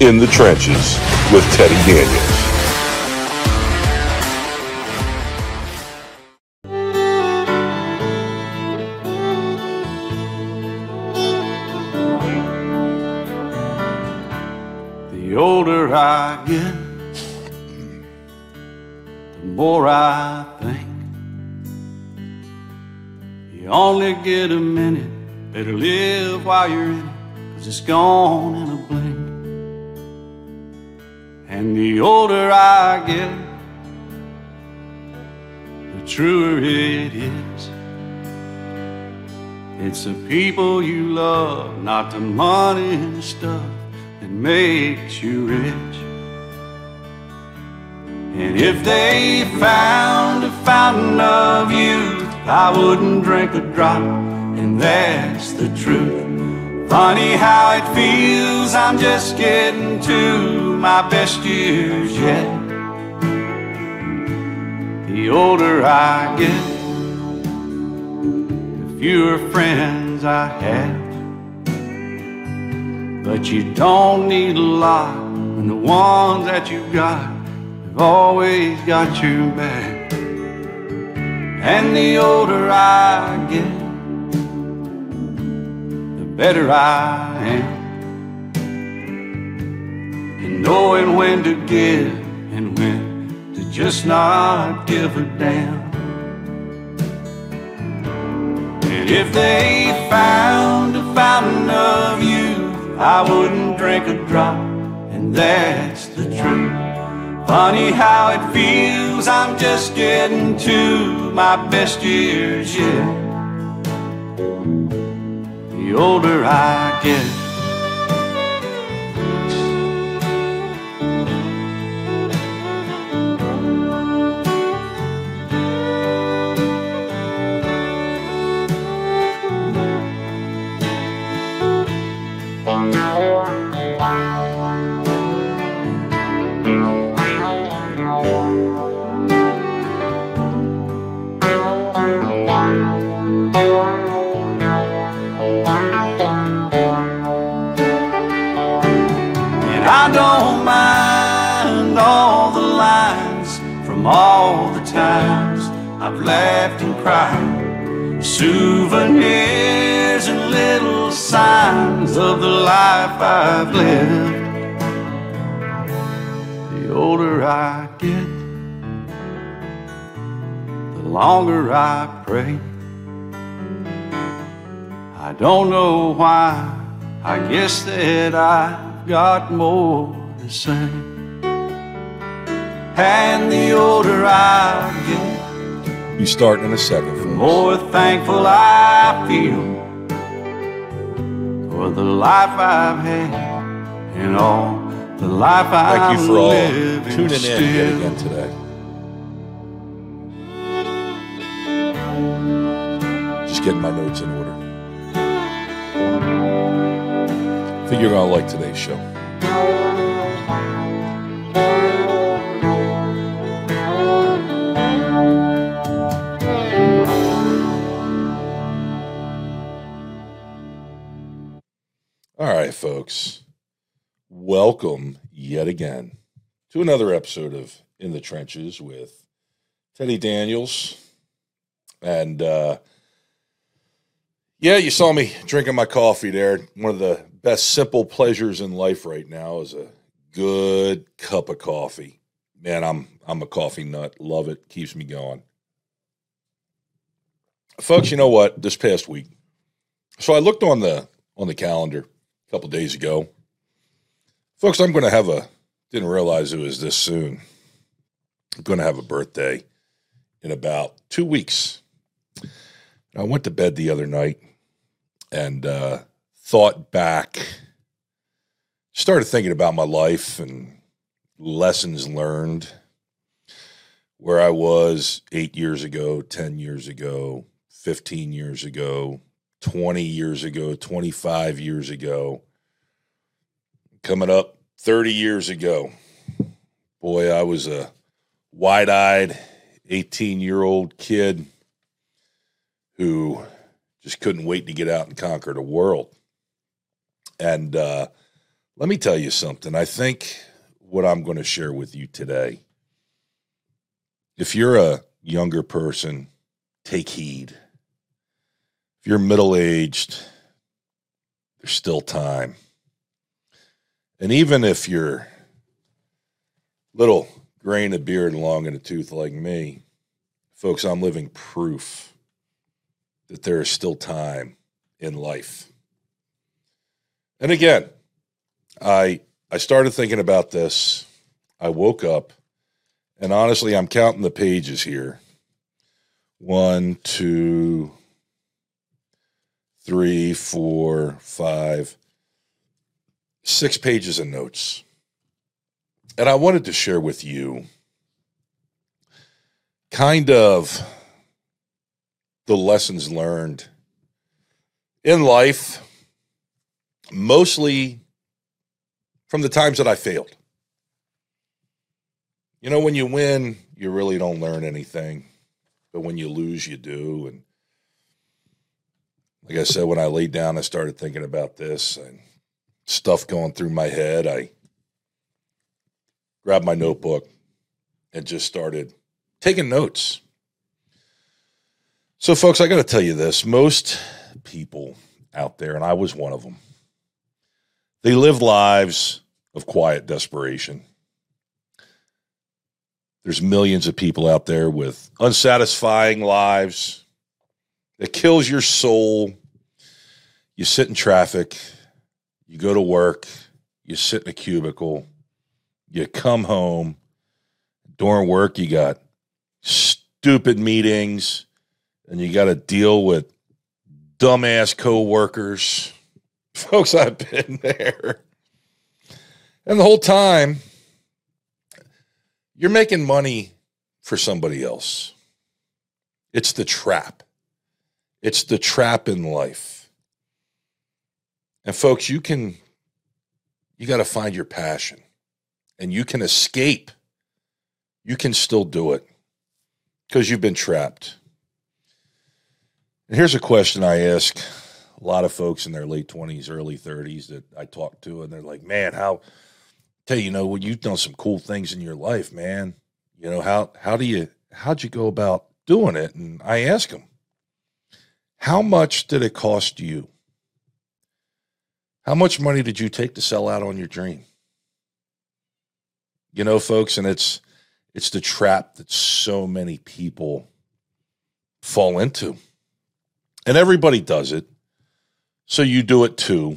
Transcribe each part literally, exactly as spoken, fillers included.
In the Trenches with Teddy Daniels. The older I get, the more I think you only get a minute, better live while you're in it, 'cause it's gone in a blink. And the older I get, the truer it is. It's the people you love, not the money and stuff that makes you rich. And if they found a fountain of youth, I wouldn't drink a drop, and that's the truth. Funny how it feels, I'm just getting to my best years yet. The older I get, the fewer friends I have. But you don't need a lot when the ones that you got have always got your back. And the older I get, the better I am. And knowing when to give and when to just not give a damn. And if they found a fountain of youth, I wouldn't drink a drop, and that's the truth. Funny how it feels, I'm just getting to my best years yet. The older I get. I don't mind all the lines from all the times I've laughed and cried, souvenirs and little signs of the life I've lived. The older I get, the longer I pray. I don't know why, I guess that I got more to say. And the older I get, You starting in a second, the folks. more thankful I feel for the life I've had and all the life I'm Thank you for all living tuning still. in yet again today. Just getting my notes in order. I think you're gonna like today's show. All right, folks. Welcome yet again to another episode of In the Trenches with Teddy Daniels. And, uh, yeah, you saw me drinking my coffee there. One of the best simple pleasures in life right now is a good cup of coffee. Man, I'm I'm a coffee nut. Love it. Keeps me going. Folks, you know what? This past week, so I looked on the on the calendar a couple days ago. Folks, I'm going to have a, didn't realize it was this soon. I'm going to have a birthday in about two weeks. I went to bed the other night and uh, thought back, started thinking about my life and lessons learned, where I was eight years ago, ten years ago, fifteen years ago, twenty years ago, twenty-five years ago, coming up thirty years ago. Boy, I was a wide-eyed eighteen-year-old kid who just couldn't wait to get out and conquer the world. And uh, let me tell you something. I think what I'm going to share with you today, if you're a younger person, take heed. If you're middle-aged, there's still time. And even if you're little grain of beard and long in the tooth like me, folks, I'm living proof that there is still time in life. And again, I I started thinking about this. I woke up, and honestly, I'm counting the pages here. One, two, three, four, five, six pages of notes. And I wanted to share with you kind of the lessons learned in life, mostly from the times that I failed. You know, when you win, you really don't learn anything. But when you lose, you do. And like I said, when I laid down, I started thinking about this and stuff going through my head. I grabbed my notebook and just started taking notes. So, folks, I got to tell you this. Most people out there, and I was one of them, they live lives of quiet desperation. There's millions of people out there with unsatisfying lives that kills your soul. You sit in traffic, you go to work, you sit in a cubicle, you come home. During work, you got stupid meetings, and you got to deal with dumbass coworkers. Folks, I've been there. And the whole time, you're making money for somebody else. It's the trap. It's the trap in life. And folks, you can, you got to find your passion. And you can escape. You can still do it because you've been trapped. And here's a question I ask a lot of folks in their late twenties, early thirties that I talk to, and they're like, man, how, tell you, you know, well, you've done some cool things in your life, man. You know, how, how do you, how'd you go about doing it? And I ask them, how much did it cost you? How much money did you take to sell out on your dream? You know, folks, and it's, it's the trap that so many people fall into. And everybody does it. So you do it too.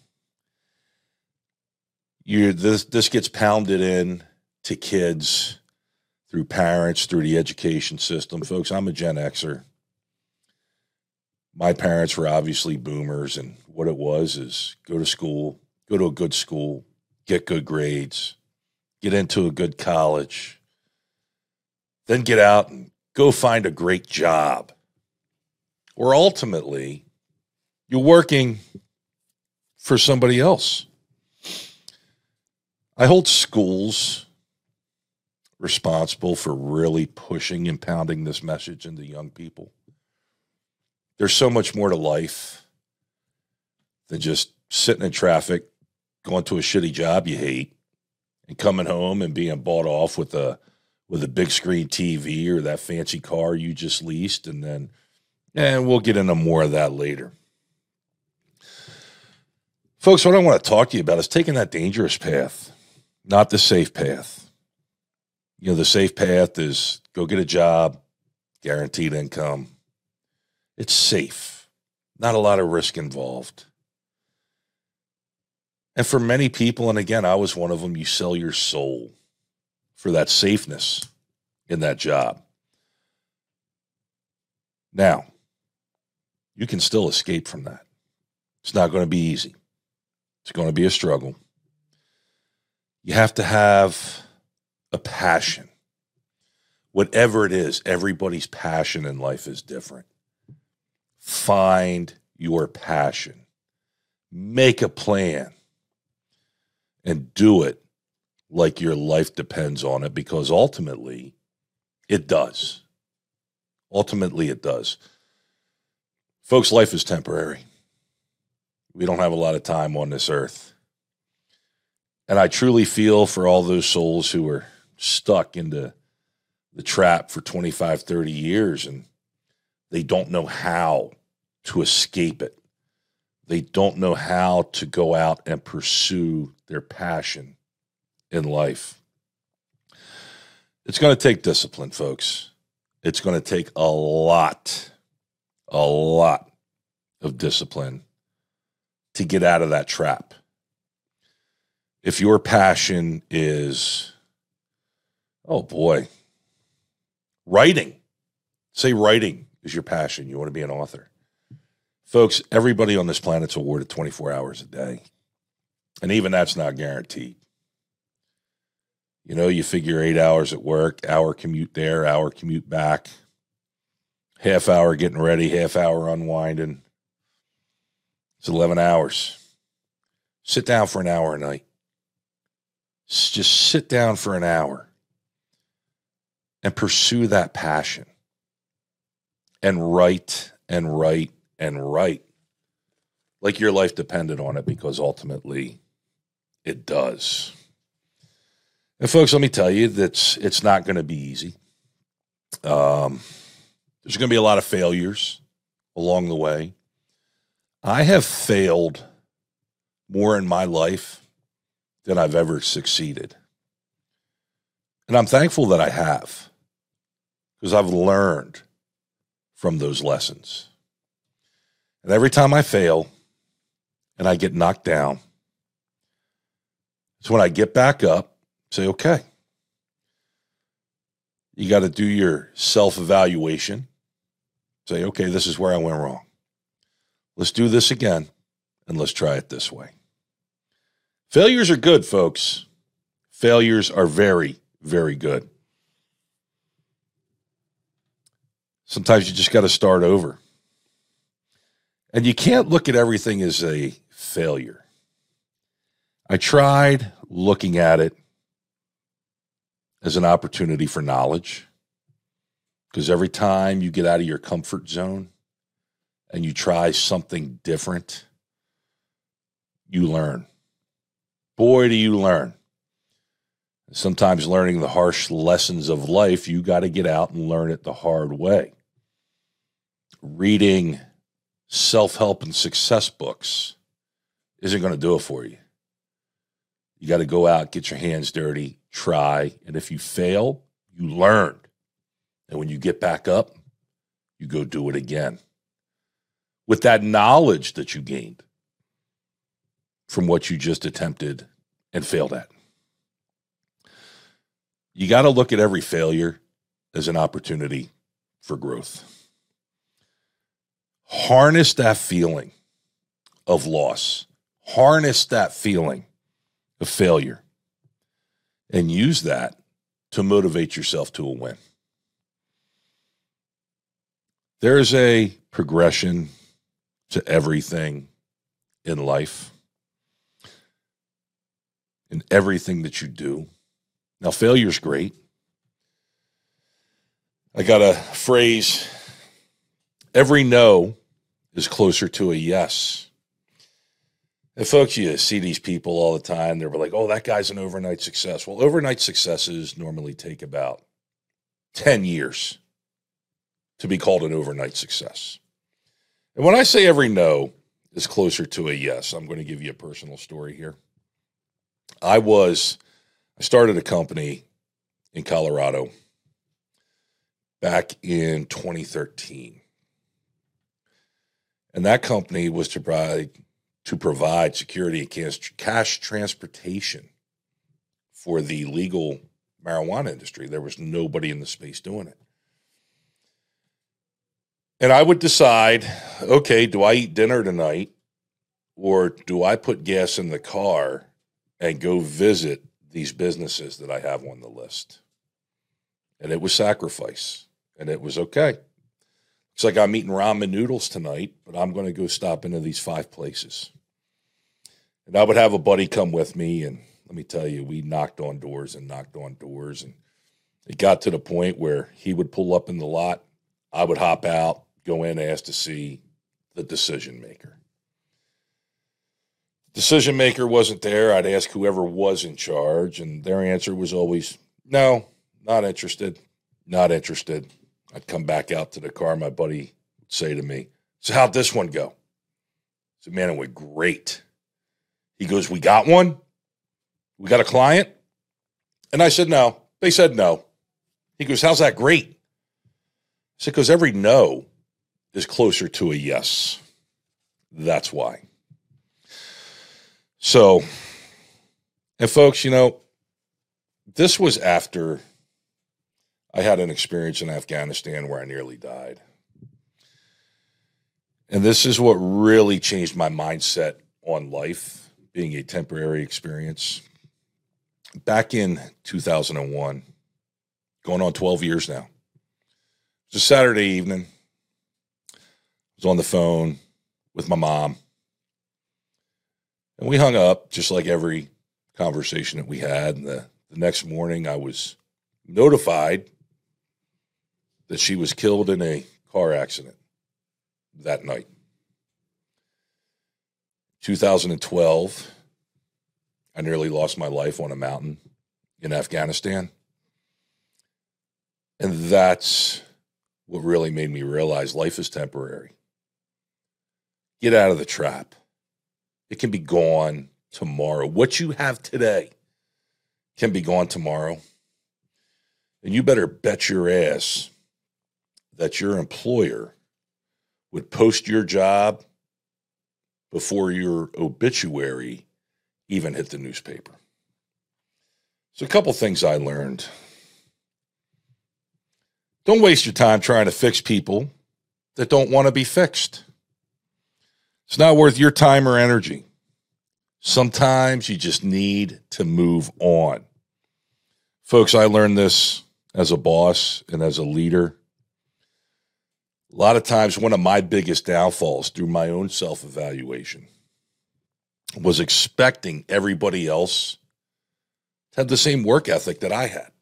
You this this gets pounded in to kids through parents, through the education system. Folks, I'm a Gen Xer. My parents were obviously boomers, and what it was is go to school, go to a good school, get good grades, get into a good college, then get out and go find a great job. Or ultimately, you're working for somebody else. I hold schools responsible for really pushing and pounding this message into young people. There's so much more to life than just sitting in traffic, going to a shitty job you hate, and coming home and being bought off with a with a big screen T V or that fancy car you just leased, and then, and we'll get into more of that later. Folks, what I want to talk to you about is taking that dangerous path, not the safe path. You know, the safe path is go get a job, guaranteed income. It's safe, not a lot of risk involved. And for many people, and again, I was one of them, you sell your soul for that safeness in that job. Now, you can still escape from that. It's not going to be easy. It's going to be a struggle. You have to have a passion. Whatever it is, everybody's passion in life is different. Find your passion. Make a plan. And do it like your life depends on it, because ultimately it does. Ultimately it does. Folks, life is temporary. We don't have a lot of time on this earth. And I truly feel for all those souls who are stuck into the trap for twenty-five, thirty years and they don't know how to escape it. They don't know how to go out and pursue their passion in life. It's going to take discipline, folks. It's going to take a lot, a lot of discipline to get out of that trap. If your passion is, oh boy, writing, say writing is your passion. You want to be an author. Folks, everybody on this planet's awarded twenty-four hours a day. And even that's not guaranteed. You know, you figure eight hours at work, hour commute there, hour commute back, half hour getting ready, half hour unwinding. It's eleven hours. Sit down for an hour a night. Just sit down for an hour and pursue that passion and write and write and write like your life depended on it, because ultimately it does. And folks, let me tell you that it's not going to be easy. Um, there's going to be a lot of failures along the way. I have failed more in my life than I've ever succeeded. And I'm thankful that I have, because I've learned from those lessons. And every time I fail and I get knocked down, it's when I get back up, say, okay, you got to do your self-evaluation. Say, okay, this is where I went wrong. Let's do this again, and let's try it this way. Failures are good, folks. Failures are very, very good. Sometimes you just got to start over. And you can't look at everything as a failure. I tried looking at it as an opportunity for knowledge, because every time you get out of your comfort zone and you try something different, you learn. Boy, do you learn. Sometimes learning the harsh lessons of life, you got to get out and learn it the hard way. Reading self-help and success books isn't going to do it for you. You got to go out, get your hands dirty, try, and if you fail, you learn. And when you get back up, you go do it again. With that knowledge that you gained from what you just attempted and failed at. You got to look at every failure as an opportunity for growth. Harness that feeling of loss. Harness that feeling of failure. And use that to motivate yourself to a win. There's a progression to everything in life. In everything that you do. Now, failure's great. I got a phrase, every no is closer to a yes. And folks, you see these people all the time. They're like, oh, that guy's an overnight success. Well, overnight successes normally take about ten years to be called an overnight success. And when I say every no is closer to a yes, I'm going to give you a personal story here. I was, I started a company in Colorado back in twenty thirteen. And that company was to provide, to provide security and cash, cash transportation for the legal marijuana industry. There was nobody in the space doing it. And I would decide, okay, do I eat dinner tonight or do I put gas in the car and go visit these businesses that I have on the list? And it was sacrifice. And it was okay. It's like I'm eating ramen noodles tonight, but I'm going to go stop into these five places. And I would have a buddy come with me, and let me tell you, we knocked on doors and knocked on doors. And it got to the point where he would pull up in the lot. I would hop out, go in, ask to see the decision maker. decision maker wasn't there, I'd ask whoever was in charge, and their answer was always, no, not interested, not interested. I'd come back out to the car. My buddy would say to me, so how'd this one go? I said, man, it went great. He goes, we got one? We got a client? And I said, no. They said no. He goes, how's that great? I said, because every no is closer to a yes. That's why. So, and folks, you know, this was after I had an experience in Afghanistan where I nearly died. And this is what really changed my mindset on life, being a temporary experience. Back in two thousand one, going on twelve years now, it was a Saturday evening. I was on the phone with my mom. And we hung up just like every conversation that we had. And the, the next morning I was notified that she was killed in a car accident that night. two thousand twelve, I nearly lost my life on a mountain in Afghanistan. And that's what really made me realize life is temporary. Get out of the trap. It can be gone tomorrow. What you have today can be gone tomorrow. And you better bet your ass that your employer would post your job before your obituary even hit the newspaper. So a couple things I learned. Don't waste your time trying to fix people that don't want to be fixed. It's not worth your time or energy. Sometimes you just need to move on. Folks, I learned this as a boss and as a leader. A lot of times, one of my biggest downfalls through my own self-evaluation was expecting everybody else to have the same work ethic that I had,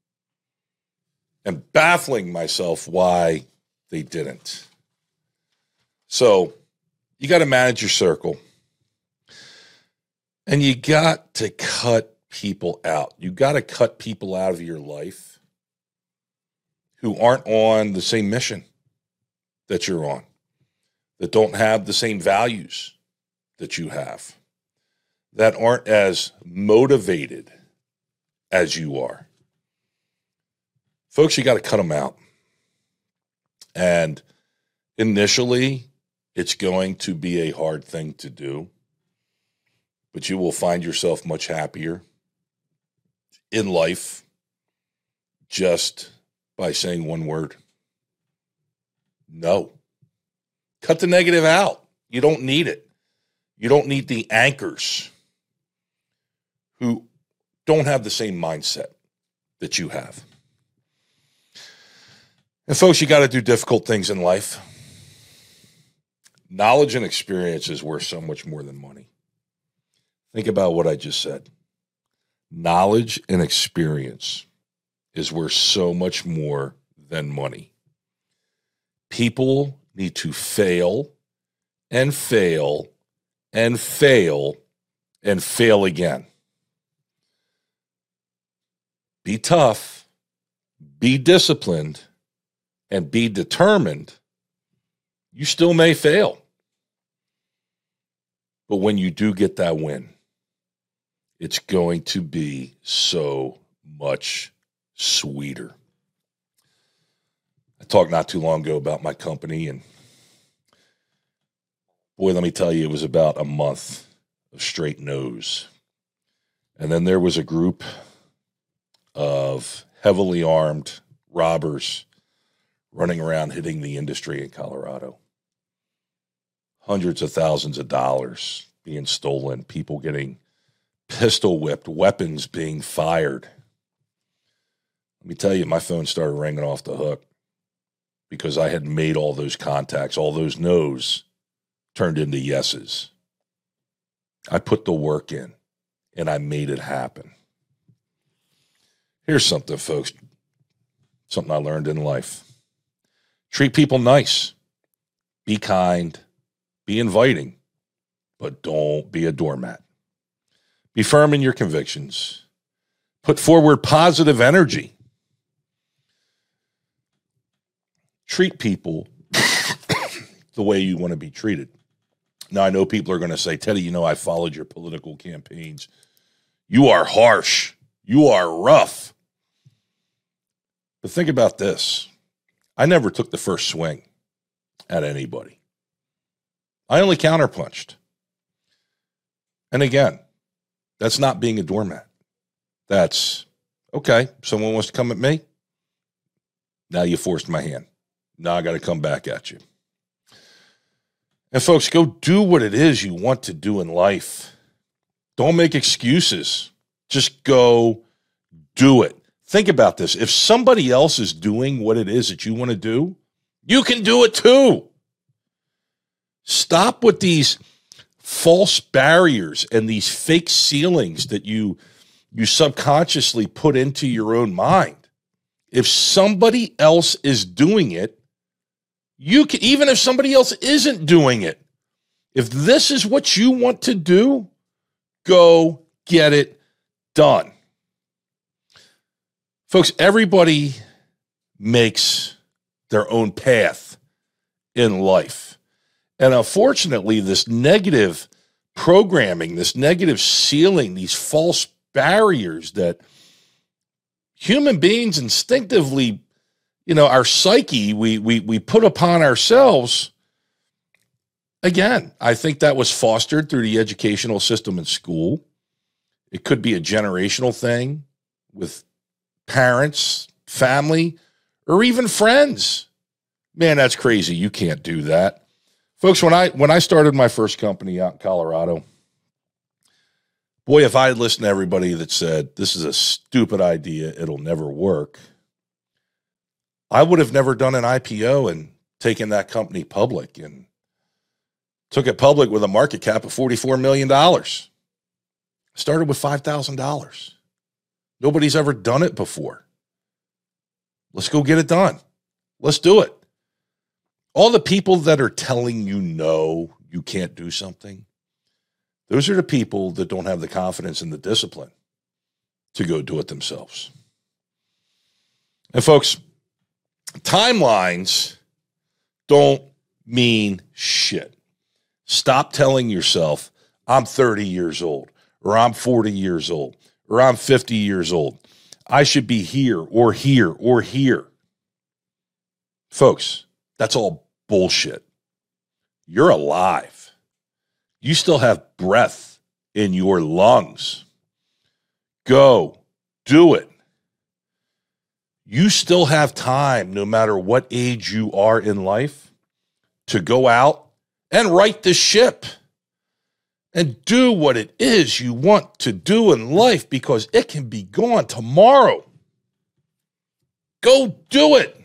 and baffling myself why they didn't. So you got to manage your circle, and you got to cut people out. You got to cut people out of your life who aren't on the same mission that you're on, that don't have the same values that you have, that aren't as motivated as you are. Folks, you got to cut them out. And initially, it's going to be a hard thing to do, but you will find yourself much happier in life just by saying one word. No. Cut the negative out. You don't need it. You don't need the anchors who don't have the same mindset that you have. And folks, you got to do difficult things in life. Knowledge and experience is worth so much more than money. Think about what I just said. Knowledge and experience is worth so much more than money. People need to fail and fail and fail and fail again. Be tough, be disciplined, and be determined. You still may fail. But when you do get that win, it's going to be so much sweeter. I talked not too long ago about my company, and boy, let me tell you, it was about a month of straight no's. And then there was a group of heavily armed robbers running around hitting the industry in Colorado. Hundreds of thousands of dollars being stolen, people getting pistol whipped, weapons being fired. Let me tell you, my phone started ringing off the hook because I had made all those contacts. All those no's turned into yeses. I put the work in, and I made it happen. Here's something, folks, something I learned in life. Treat people nice. Be kind. Be inviting. but don't be a doormat. Be firm in your convictions. Put forward positive energy. Treat people the way you want to be treated. Now, I know people are going to say, Teddy, you know, I followed your political campaigns. You are harsh. You are rough. But think about this. I never took the first swing at anybody. I only counterpunched. And again, that's not being a doormat. That's, okay, someone wants to come at me. Now you forced my hand. Now I got to come back at you. And folks, go do what it is you want to do in life. Don't make excuses. Just go do it. Think about this. If somebody else is doing what it is that you want to do, you can do it too. Stop with these false barriers and these fake ceilings that you, you subconsciously put into your own mind. If somebody else is doing it, you can, even if somebody else isn't doing it, if this is what you want to do, go get it done. Folks, everybody makes their own path in life. And unfortunately, this negative programming, this negative ceiling, these false barriers that human beings instinctively, you know, our psyche, we, we, we put upon ourselves. Again, I think that was fostered through the educational system in school. It could be a generational thing with parents, family, or even friends. Man, that's crazy. You can't do that. Folks, when I when I started my first company out in Colorado, boy, if I had listened to everybody that said, this is a stupid idea, it'll never work, I would have never done an I P O and taken that company public and took it public with a market cap of forty-four million dollars. Started with five thousand dollars. Nobody's ever done it before. Let's go get it done. Let's do it. All the people that are telling you no, you can't do something, those are the people that don't have the confidence and the discipline to go do it themselves. And folks, timelines don't mean shit. Stop telling yourself, I'm thirty years old, or I'm forty years old, or I'm fifty years old. I should be here or here or here. Folks, that's all bullshit. You're alive. You still have breath in your lungs. Go do it. You still have time, no matter what age you are in life, to go out and right the ship and do what it is you want to do in life, because it can be gone tomorrow. Go do it.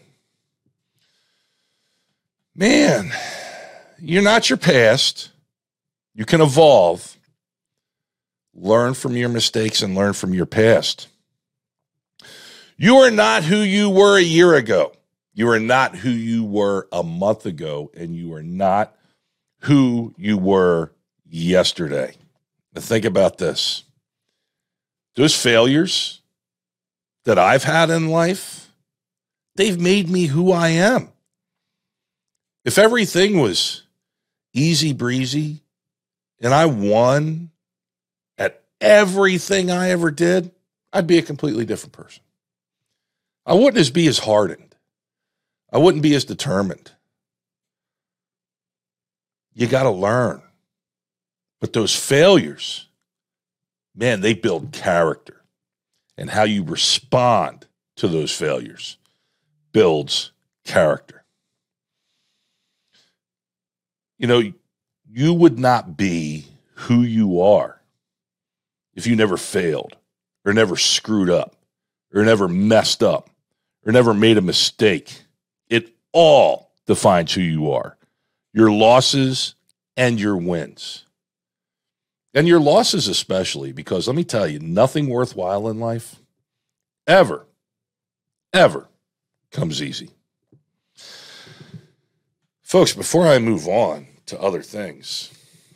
Man, you're not your past. You can evolve. Learn from your mistakes and learn from your past. You are not who you were a year ago. You are not who you were a month ago, and you are not who you were yesterday. Now think about this. Those failures that I've had in life, they've made me who I am. If everything was easy breezy and I won at everything I ever did, I'd be a completely different person. I wouldn't as be as hardened. I wouldn't be as determined. You got to learn. But those failures, man, they build character. And how you respond to those failures builds character. You know, you would not be who you are if you never failed or never screwed up or never messed up or never made a mistake. It all defines who you are, your losses and your wins. And your losses especially, because let me tell you, nothing worthwhile in life ever, ever comes easy. Folks, before I move on to other things,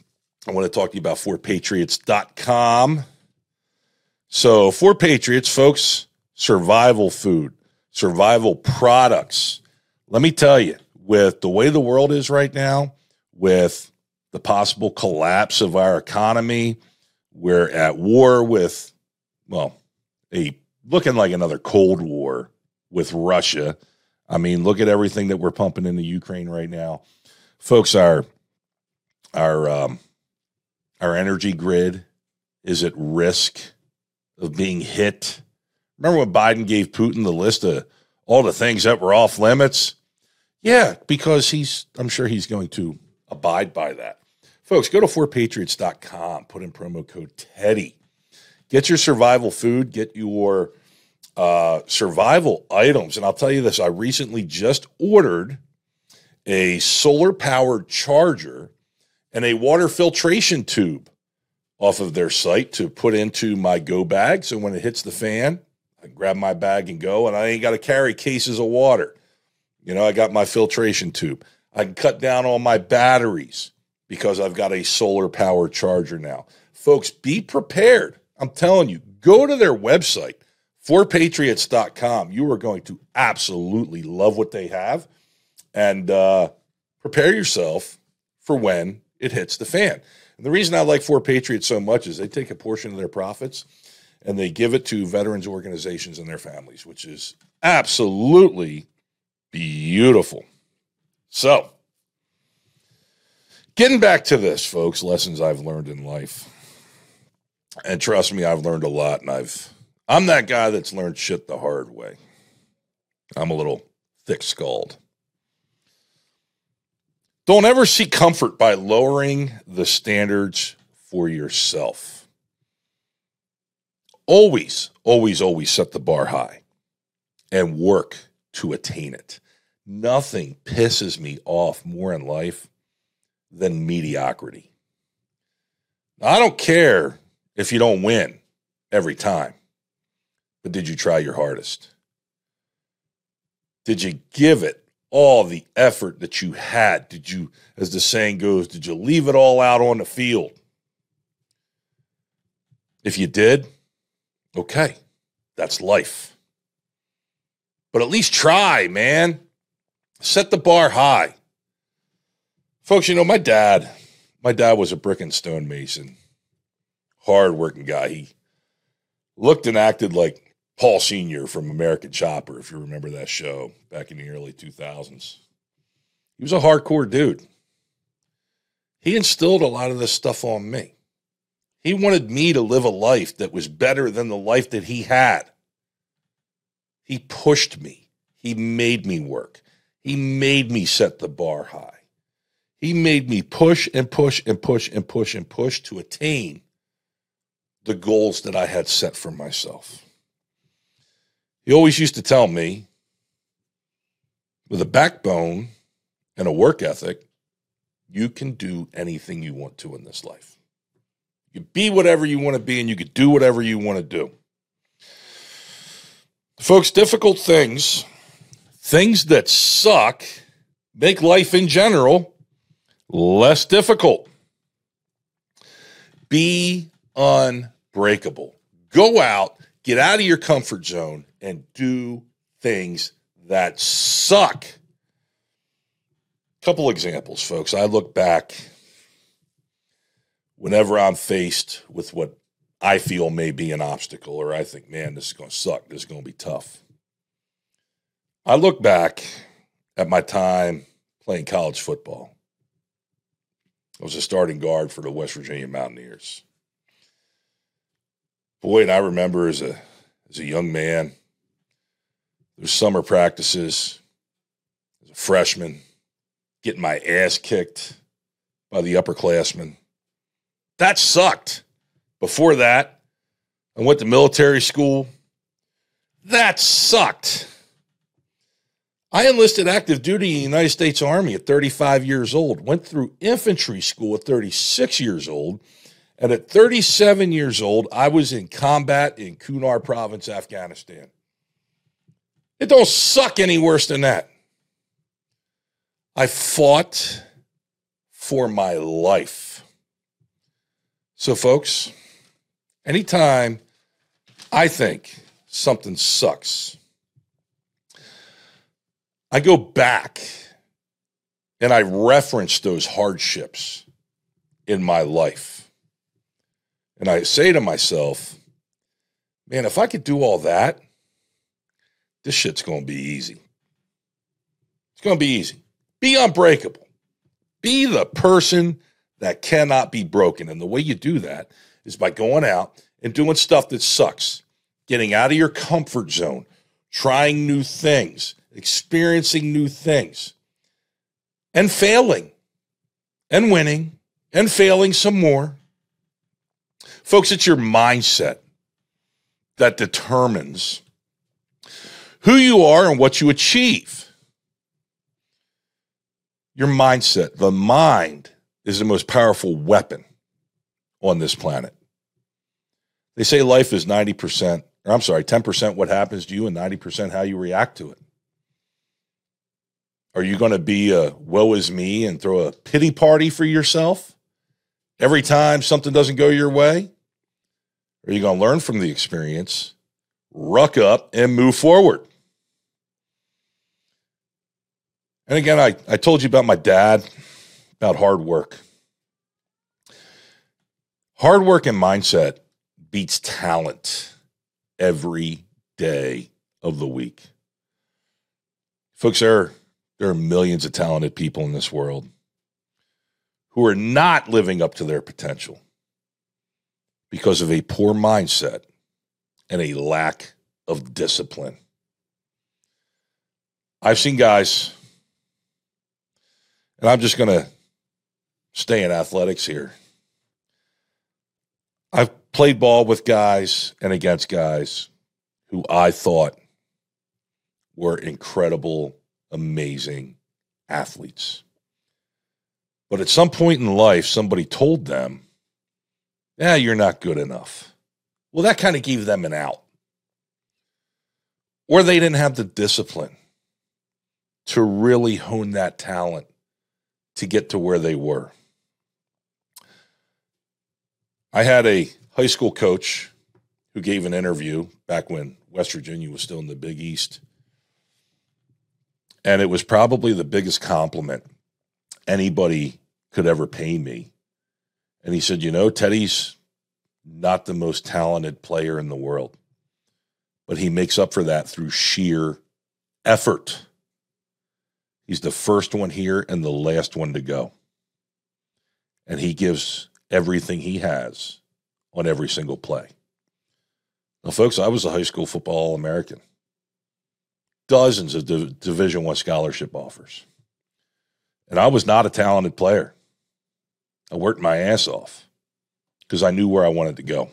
I want to talk to you about four patriots dot com. So, four Patriots, folks, survival food, survival products. Let me tell you, with the way the world is right now, with the possible collapse of our economy, we're at war with, well, a looking like another Cold War with Russia. I mean, look at everything that we're pumping into Ukraine right now. Folks, our, our, um, our energy grid is at risk of being hit. Remember when Biden gave Putin the list of all the things that were off limits? Yeah, because he's, I'm sure he's going to abide by that. Folks, go to four patriots dot com, put in promo code Teddy. Get your survival food, get your uh, survival items. And I'll tell you this, I recently just ordered a solar-powered charger and a water filtration tube off of their site to put into my go bag. So when it hits the fan, I grab my bag and go, and I ain't got to carry cases of water. You know, I got my filtration tube. I can cut down on my batteries because I've got a solar power charger now. Folks, be prepared. I'm telling you, go to their website, four patriots dot com. You are going to absolutely love what they have, and uh, prepare yourself for when it hits the fan. And the reason I like four Patriots so much is they take a portion of their profits and they give it to veterans organizations and their families, which is absolutely beautiful. So, getting back to this, folks, lessons I've learned in life. And trust me, I've learned a lot, and I've I'm that guy that's learned shit the hard way. I'm a little thick-skulled. Don't ever seek comfort by lowering the standards for yourself. Always, always, always set the bar high and work to attain it. Nothing pisses me off more in life than mediocrity. Now, I don't care if you don't win every time, but did you try your hardest? Did you give it all the effort that you had? Did you, as the saying goes, did you leave it all out on the field? If you did, okay, that's life. But at least try, man. Set the bar high. Folks, you know, my dad, my dad was a brick and stone mason, hard-working guy. He looked and acted like Paul Senior from American Chopper, if you remember that show back in the early two thousands. He was a hardcore dude. He instilled a lot of this stuff on me. He wanted me to live a life that was better than the life that he had. He pushed me. He made me work. He made me set the bar high. He made me push and push and push and push and push to attain the goals that I had set for myself. He always used to tell me, with a backbone and a work ethic, you can do anything you want to in this life. You can be whatever you want to be, and you can do whatever you want to do. Folks, difficult things, things that suck, make life in general less difficult. Be unbreakable. Go out, get out of your comfort zone, and do things that suck. Couple examples, folks. I look back whenever I'm faced with what I feel may be an obstacle, or I think, man, this is going to suck. This is going to be tough. I look back at my time playing college football. I was a starting guard for the West Virginia Mountaineers. Boy, and I remember as a as a young man, those summer practices, as a freshman, getting my ass kicked by the upperclassmen. That sucked. Before that, I went to military school. That sucked. I enlisted active duty in the United States Army at thirty-five years old, went through infantry school at thirty-six years old, and at thirty-seven years old, I was in combat in Kunar Province, Afghanistan. It don't suck any worse than that. I fought for my life. So, folks, anytime I think something sucks, I go back and I reference those hardships in my life. And I say to myself, man, if I could do all that, this shit's going to be easy. It's going to be easy. Be unbreakable. Be the person that cannot be broken. And the way you do that is by going out and doing stuff that sucks, getting out of your comfort zone, trying new things, experiencing new things, and failing, and winning, and failing some more. Folks, it's your mindset that determines who you are and what you achieve. Your mindset, the mind, is the most powerful weapon on this planet. They say life is ninety percent, or I'm sorry, ten percent what happens to you and ninety percent how you react to it. Are you going to be a woe is me and throw a pity party for yourself every time something doesn't go your way? Or are you going to learn from the experience, ruck up, and move forward? And again, I, I told you about my dad, about hard work. Hard work and mindset beats talent every day of the week. Folks, there are, there are millions of talented people in this world who are not living up to their potential because of a poor mindset and a lack of discipline. I've seen guys, and I'm just going to stay in athletics here. I've played ball with guys and against guys who I thought were incredible, amazing athletes. But at some point in life, somebody told them, yeah, you're not good enough. Well, that kind of gave them an out. Or they didn't have the discipline to really hone that talent to get to where they were. I had a high school coach who gave an interview back when West Virginia was still in the Big East. And it was probably the biggest compliment anybody could ever pay me. And he said, you know, Teddy's not the most talented player in the world, but he makes up for that through sheer effort. He's the first one here and the last one to go. And he gives everything he has on every single play. Now, folks, I was a high school football All-American. Dozens of Div- Division I scholarship offers. And I was not a talented player. I worked my ass off because I knew where I wanted to go.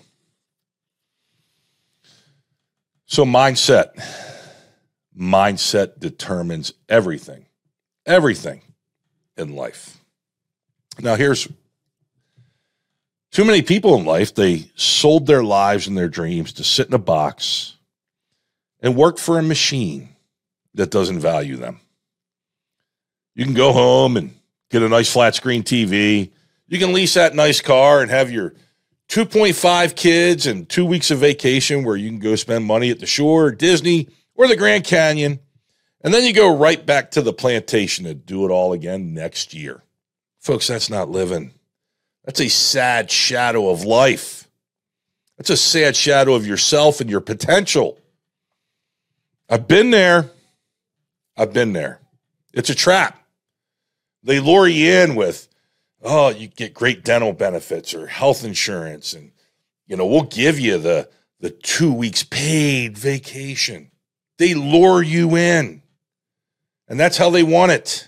So mindset. Mindset determines everything. Everything in life. Now, here's too many people in life, they sold their lives and their dreams to sit in a box and work for a machine that doesn't value them. You can go home and get a nice flat screen T V. You can lease that nice car and have your two point five kids and two weeks of vacation where you can go spend money at the shore, Disney, or the Grand Canyon. And then you go right back to the plantation and do it all again next year. Folks, that's not living. That's a sad shadow of life. That's a sad shadow of yourself and your potential. I've been there. I've been there. It's a trap. They lure you in with, oh, you get great dental benefits or health insurance. And, you know, we'll give you the, the two weeks paid vacation. They lure you in. And that's how they want it.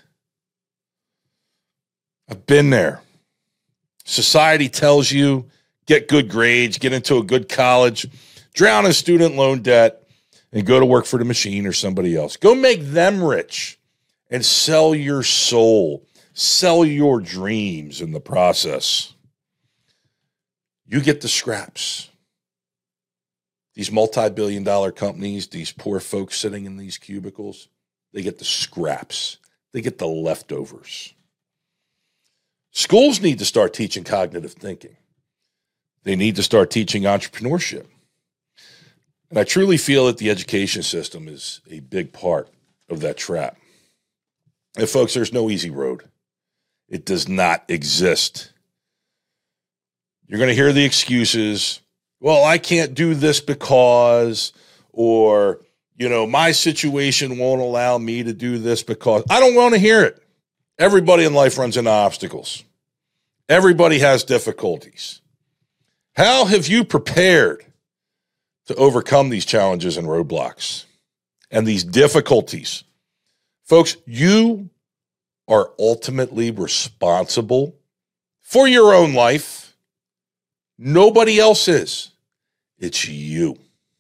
I've been there. Society tells you, get good grades, get into a good college, drown in student loan debt, and go to work for the machine or somebody else. Go make them rich and sell your soul, sell your dreams in the process. You get the scraps. These multi-billion dollar companies, these poor folks sitting in these cubicles, they get the scraps. They get the leftovers. Schools need to start teaching cognitive thinking. They need to start teaching entrepreneurship. And I truly feel that the education system is a big part of that trap. And folks, there's no easy road. It does not exist. You're going to hear the excuses. Well, I can't do this because, or, you know, my situation won't allow me to do this because. I don't want to hear it. Everybody in life runs into obstacles. Everybody has difficulties. How have you prepared to overcome these challenges and roadblocks and these difficulties? Folks, you are ultimately responsible for your own life. Nobody else is. It's you.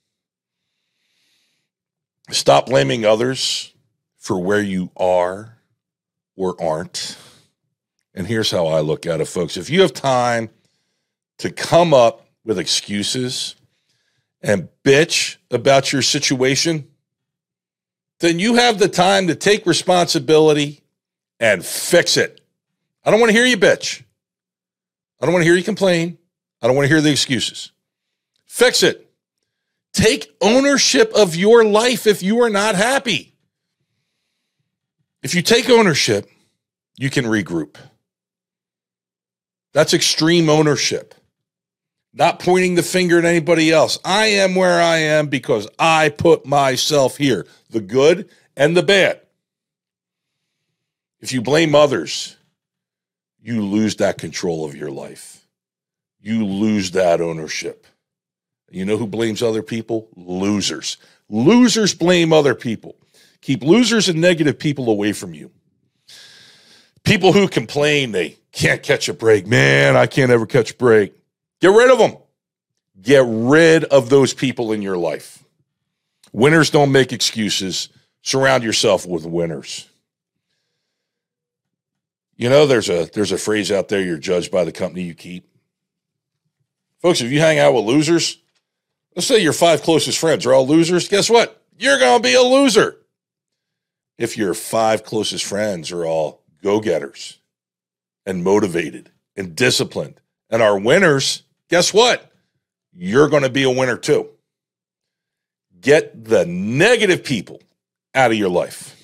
Stop blaming others for where you are or aren't. And here's how I look at it, folks. If you have time to come up with excuses and bitch about your situation, then you have the time to take responsibility and fix it. I don't want to hear you bitch. I don't want to hear you complain. I don't want to hear the excuses. Fix it. Take ownership of your life if you are not happy. If you take ownership, you can regroup. That's extreme ownership. Not pointing the finger at anybody else. I am where I am because I put myself here, the good and the bad. If you blame others, you lose that control of your life. You lose that ownership. You know who blames other people? Losers. Losers blame other people. Keep losers and negative people away from you. People who complain they can't catch a break. Man, I can't ever catch a break. Get rid of them. Get rid of those people in your life. Winners don't make excuses. Surround yourself with winners. You know, there's a there's a phrase out there, you're judged by the company you keep. Folks, if you hang out with losers, let's say your five closest friends are all losers, guess what? You're going to be a loser. If your five closest friends are all go-getters and motivated and disciplined and are winners, guess what? You're going to be a winner too. Get the negative people out of your life.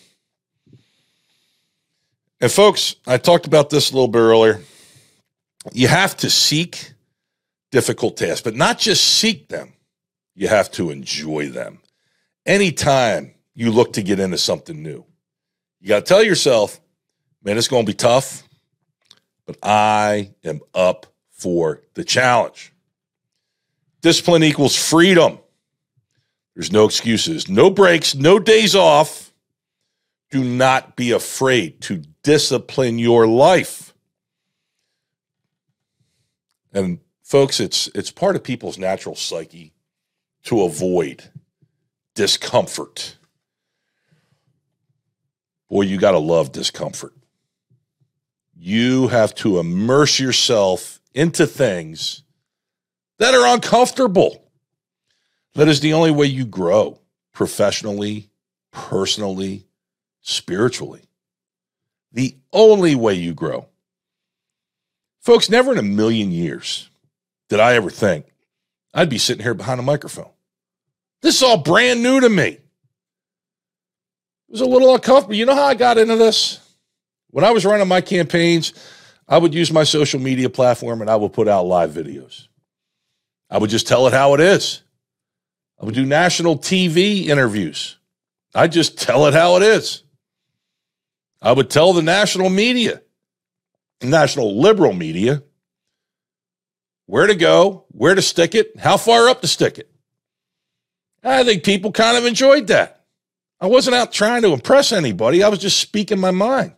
And folks, I talked about this a little bit earlier. You have to seek difficult tasks, but not just seek them. You have to enjoy them. Anytime you look to get into something new, you got to tell yourself, man, it's going to be tough, but I am up for the challenge. Discipline equals freedom. There's no excuses, no breaks, no days off. Do not be afraid to discipline your life. And folks, it's it's part of people's natural psyche to avoid discomfort. Boy, you got to love discomfort. You have to immerse yourself into things that are uncomfortable. That is the only way you grow professionally, personally, spiritually. The only way you grow. Folks, never in a million years did I ever think I'd be sitting here behind a microphone. This is all brand new to me. It was a little uncomfortable. You know how I got into this? When I was running my campaigns, I would use my social media platform and I would put out live videos. I would just tell it how it is. I would do national T V interviews. I'd just tell it how it is. I would tell the national media, national liberal media, where to go, where to stick it, how far up to stick it. I think people kind of enjoyed that. I wasn't out trying to impress anybody. I was just speaking my mind.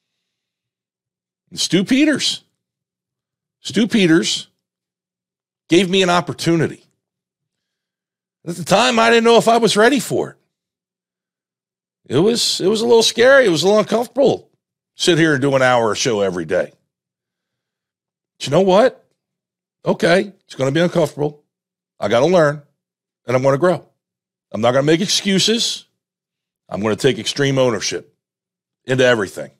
And Stu Peters, Stu Peters gave me an opportunity. At the time, I didn't know if I was ready for it. It was, it was a little scary. It was a little uncomfortable. Sit here and do an hour show every day. But you know what? Okay, it's going to be uncomfortable. I got to learn, and I'm going to grow. I'm not going to make excuses. I'm going to take extreme ownership into everything.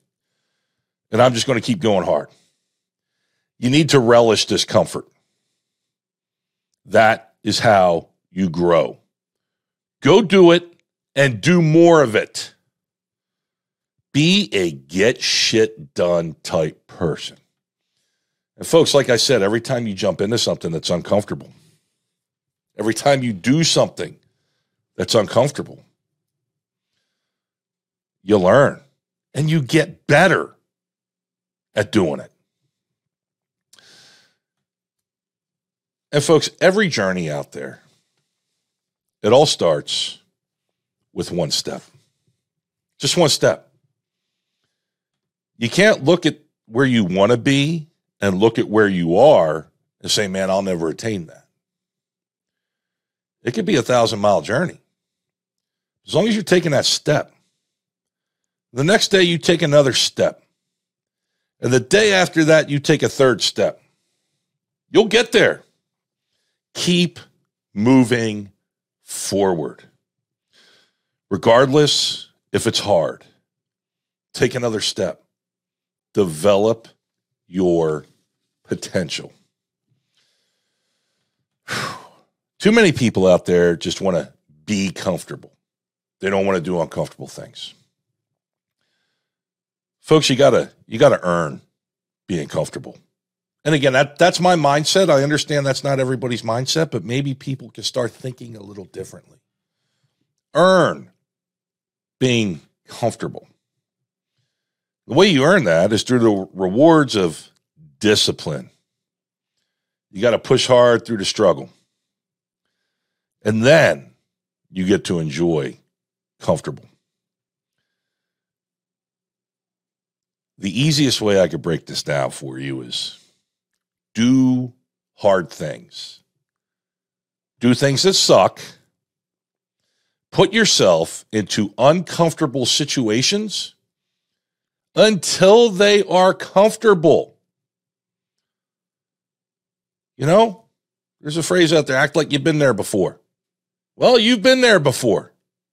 And I'm just going to keep going hard. You need to relish discomfort. That is how you grow. Go do it and do more of it. Be a get shit done type person. And folks, like I said, every time you jump into something that's uncomfortable, every time you do something that's uncomfortable, you learn and you get better at doing it. And folks, every journey out there, it all starts with one step. Just one step. You can't look at where you want to be and look at where you are and say, man, I'll never attain that. It could be a thousand mile journey. As long as you're taking that step. The next day you take another step. And the day after that, you take a third step. You'll get there. Keep moving forward. Regardless if it's hard, take another step. Develop your potential. Too many people out there just want to be comfortable. They don't want to do uncomfortable things. Folks, you gotta you gotta earn being comfortable. And again, that, that's my mindset. I understand that's not everybody's mindset, but maybe people can start thinking a little differently. Earn being comfortable. The way you earn that is through the rewards of discipline. You got to push hard through the struggle. And then you get to enjoy comfortable. The easiest way I could break this down for you is do hard things. Do things that suck. Put yourself into uncomfortable situations until they are comfortable. You know, there's a phrase out there, act like you've been there before. Well, you've been there before.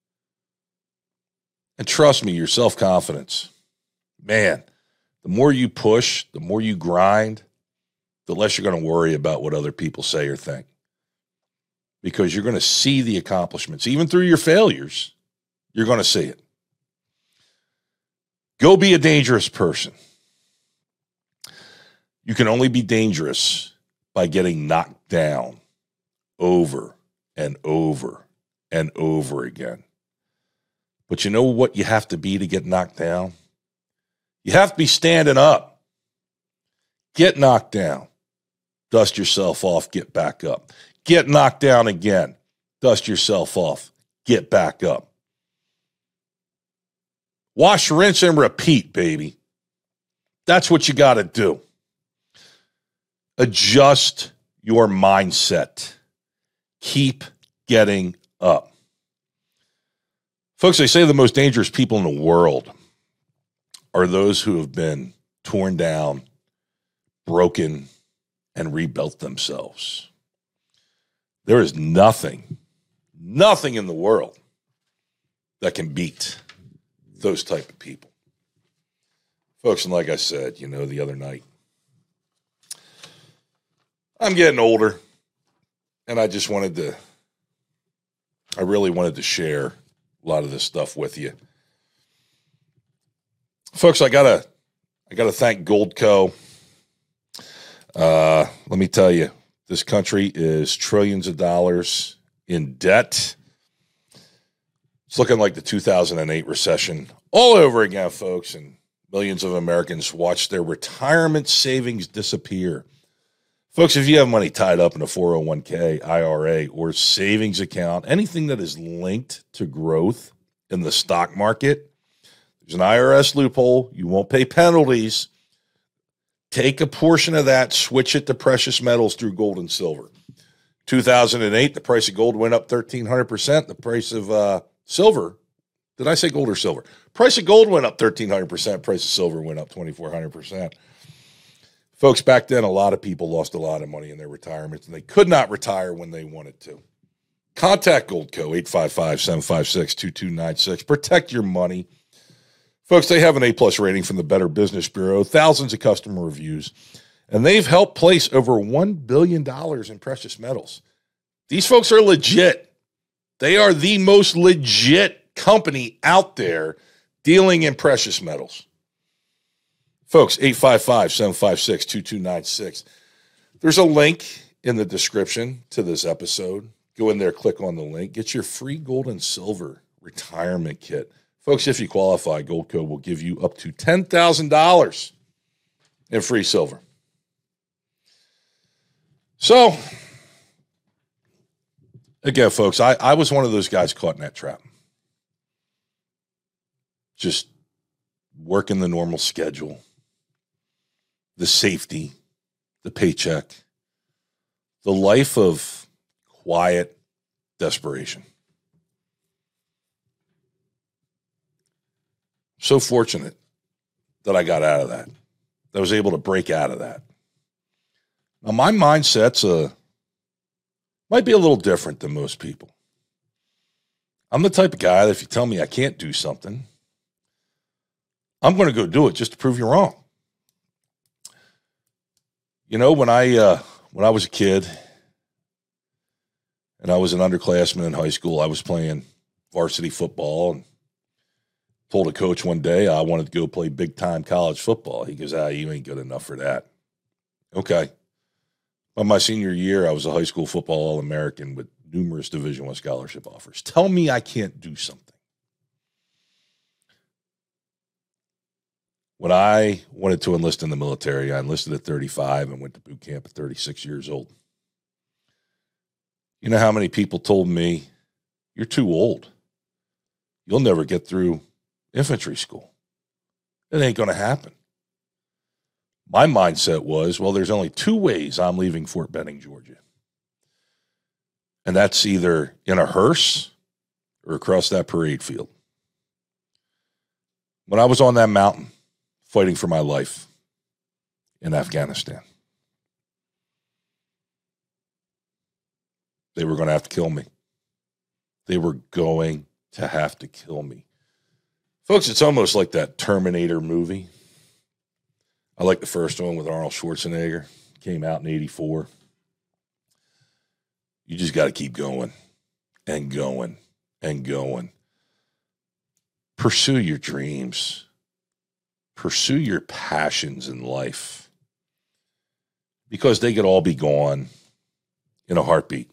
And trust me, your self-confidence, man, the more you push, the more you grind, the less you're going to worry about what other people say or think. Because you're going to see the accomplishments. Even through your failures, you're going to see it. Go be a dangerous person. You can only be dangerous by getting knocked down over and over and over again. But you know what you have to be to get knocked down? You have to be standing up. Get knocked down. Dust yourself off, get back up. Get knocked down again. Dust yourself off. Get back up. Wash, rinse, and repeat, baby. That's what you got to do. Adjust your mindset. Keep getting up. Folks, they say the most dangerous people in the world are those who have been torn down, broken, and rebuilt themselves. There is nothing, nothing in the world that can beat those type of people. Folks, and like I said, you know, the other night, I'm getting older, and I just wanted to, I really wanted to share a lot of this stuff with you. Folks, I gotta, I gotta thank Goldco. Uh, let me tell you, this country is trillions of dollars in debt. It's looking like the two thousand eight recession all over again, folks, and millions of Americans watch their retirement savings disappear. Folks, if you have money tied up in a four oh one k, I R A, or savings account, anything that is linked to growth in the stock market, there's an I R S loophole. You won't pay penalties. Take a portion of that, switch it to precious metals through gold and silver. two thousand eight, the price of gold went up thirteen hundred percent. The price of uh, silver, did I say gold or silver? Price of gold went up thirteen hundred percent. Price of silver went up twenty-four hundred percent. Folks, back then, a lot of people lost a lot of money in their retirements, and they could not retire when they wanted to. Contact Goldco, eight five five, seven five six, two two nine six. Protect your money. Folks, they have an A-plus rating from the Better Business Bureau, thousands of customer reviews, and they've helped place over one billion dollars in precious metals. These folks are legit. They are the most legit company out there dealing in precious metals. Folks, eight five five, seven five six, two two nine six. There's a link in the description to this episode. Go in there, click on the link. Get your free gold and silver retirement kit. Folks, if you qualify, Goldco will give you up to ten thousand dollars in free silver. So, again, folks, I, I was one of those guys caught in that trap. Just working the normal schedule, the safety, the paycheck, the life of quiet desperation. So fortunate that I got out of that. That I was able to break out of that. Now, my mindset's a, might be a little different than most people. I'm the type of guy that if you tell me I can't do something, I'm going to go do it just to prove you wrong. You know, when I uh, when I was a kid and I was an underclassman in high school, I was playing varsity football and told a coach one day I wanted to go play big-time college football. He goes, ah, you ain't good enough for that. Okay. By my senior year, I was a high school football All-American with numerous Division I scholarship offers. Tell me I can't do something. When I wanted to enlist in the military, I enlisted at thirty-five and went to boot camp at thirty-six years old. You know how many people told me, you're too old. You'll never get through infantry school. It ain't going to happen. My mindset was, well, there's only two ways I'm leaving Fort Benning, Georgia. And that's either in a hearse or across that parade field. When I was on that mountain fighting for my life in Afghanistan, they were going to have to kill me. They were going to have to kill me. Folks, it's almost like that Terminator movie. I like the first one with Arnold Schwarzenegger. Came out in eighty-four. You just got to keep going and going and going. Pursue your dreams. Pursue your passions in life. Because they could all be gone in a heartbeat.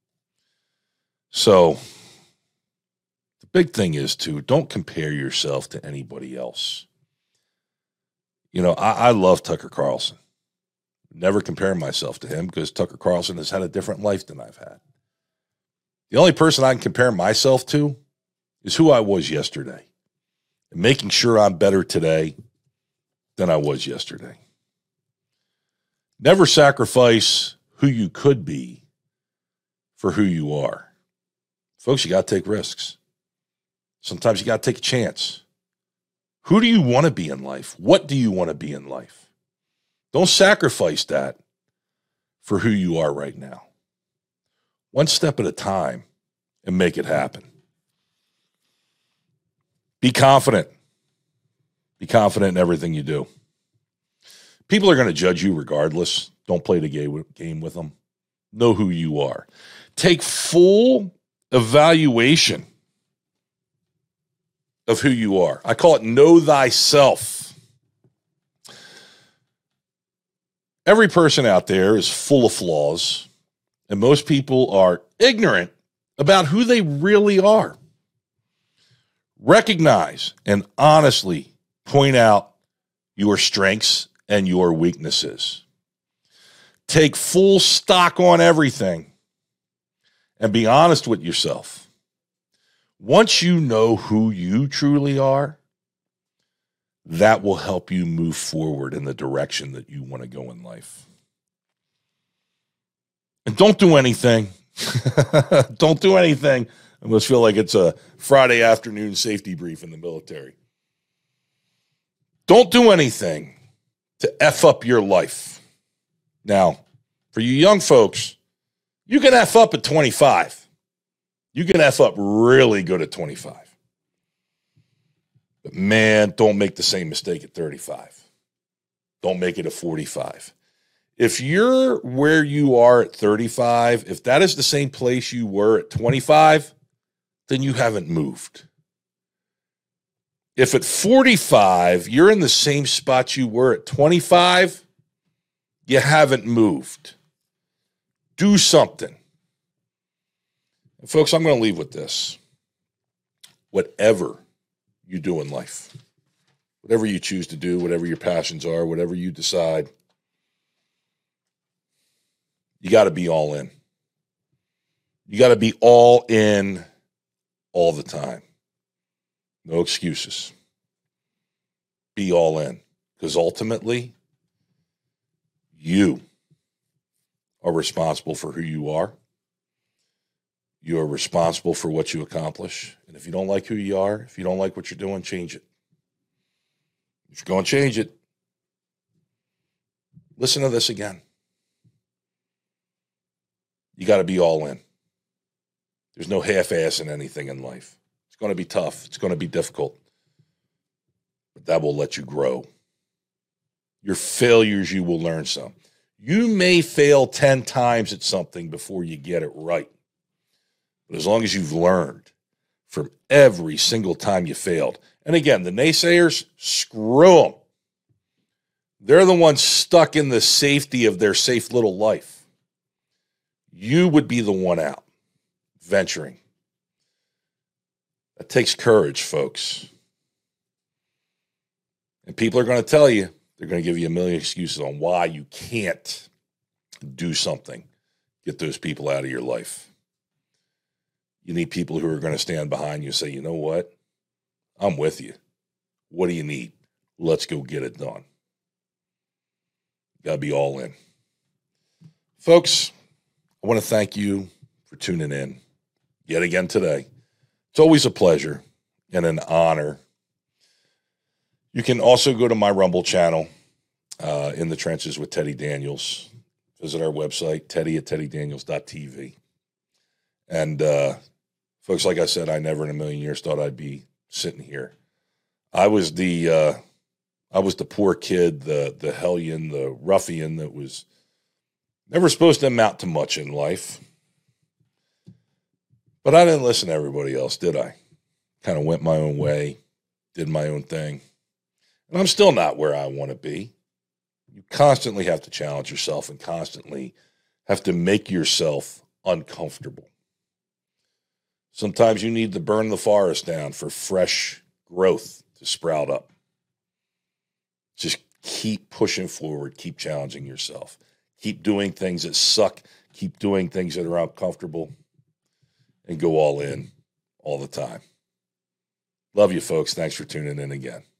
So, the big thing is, too, don't compare yourself to anybody else. You know, I, I love Tucker Carlson. Never compare myself to him because Tucker Carlson has had a different life than I've had. The only person I can compare myself to is who I was yesterday and making sure I'm better today than I was yesterday. Never sacrifice who you could be for who you are. Folks, you got to take risks. Sometimes you got to take a chance. Who do you want to be in life? What do you want to be in life? Don't sacrifice that for who you are right now. One step at a time and make it happen. Be confident. Be confident in everything you do. People are going to judge you regardless. Don't play the game with them. Know who you are. Take full evaluation of who you are. I call it know thyself. Every person out there is full of flaws, and most people are ignorant about who they really are. Recognize and honestly point out your strengths and your weaknesses. Take full stock on everything and be honest with yourself. Once you know who you truly are, that will help you move forward in the direction that you want to go in life. And don't do anything. Don't do anything. I almost feel like it's a Friday afternoon safety brief in the military. Don't do anything to F up your life. Now, for you young folks, you can F up at twenty-five. You can F up really good at twenty-five. But man, don't make the same mistake at thirty-five. Don't make it at forty-five. If you're where you are at thirty-five, if that is the same place you were at twenty-five, then you haven't moved. If at forty-five, you're in the same spot you were at twenty-five, you haven't moved. Do something. And folks, I'm going to leave with this. Whatever you do in life, whatever you choose to do, whatever your passions are, whatever you decide, you got to be all in. You got to be all in all the time. No excuses. Be all in. Because ultimately, you are responsible for who you are. You are responsible for what you accomplish. And if you don't like who you are, if you don't like what you're doing, change it. If you're going to change it, listen to this again. You got to be all in. There's no half-ass in anything in life. It's going to be tough. It's going to be difficult. But that will let you grow. Your failures, you will learn some. You may fail ten times at something before you get it right. But as long as you've learned from every single time you failed. And again, the naysayers, screw them. They're the ones stuck in the safety of their safe little life. You would be the one out, venturing. That takes courage, folks. And people are going to tell you, they're going to give you a million excuses on why you can't do something. Get those people out of your life. You need people who are going to stand behind you and say, you know what? I'm with you. What do you need? Let's go get it done. Got to be all in. Folks, I want to thank you for tuning in yet again today. It's always a pleasure and an honor. You can also go to my Rumble channel, uh, In the Trenches with Teddy Daniels. Visit our website, teddy at teddy daniels dot t v. And, uh, folks, like I said, I never in a million years thought I'd be sitting here. I was the uh, I was the poor kid, the the hellion, the ruffian that was never supposed to amount to much in life. But I didn't listen to everybody else, did I? Kind of went my own way, did my own thing. And I'm still not where I want to be. You constantly have to challenge yourself and constantly have to make yourself uncomfortable. Sometimes you need to burn the forest down for fresh growth to sprout up. Just keep pushing forward, keep challenging yourself. Keep doing things that suck, keep doing things that are uncomfortable, and go all in all the time. Love you, folks. Thanks for tuning in again.